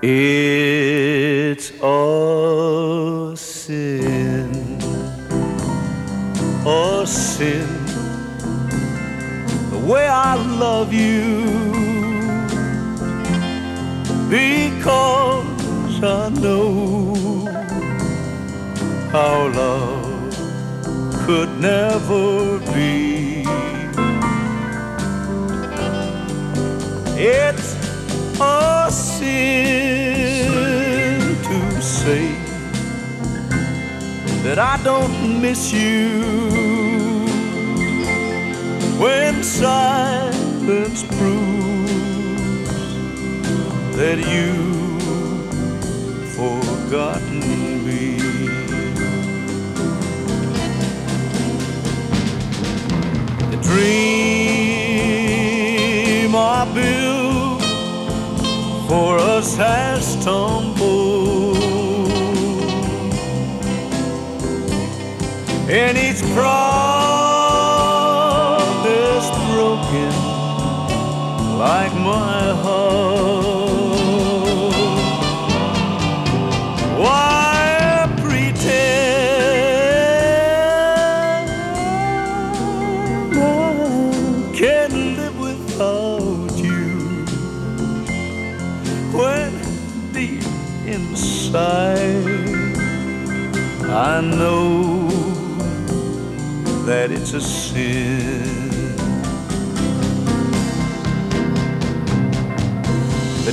It's a sin, the way I love you, because I know our love could never be. It's a sin to say that I don't miss you, when silence proves that you've forgotten me. The dream I built for us has tumbled, and each promise broken like my heart. Why pretend I can't live without you, when deep inside I know that it's a sin. The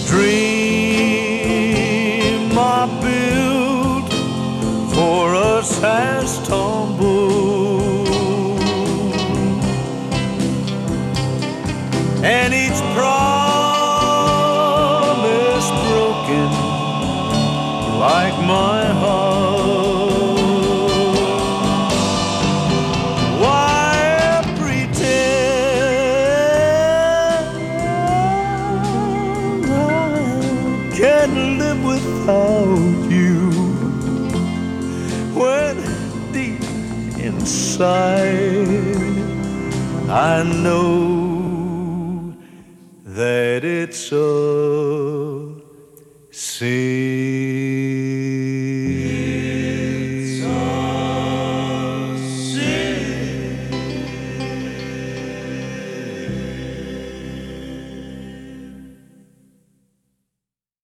dream I built for us has tumbled, and each promise broken like my heart. Can't live without you, when deep inside I know that it's a sin.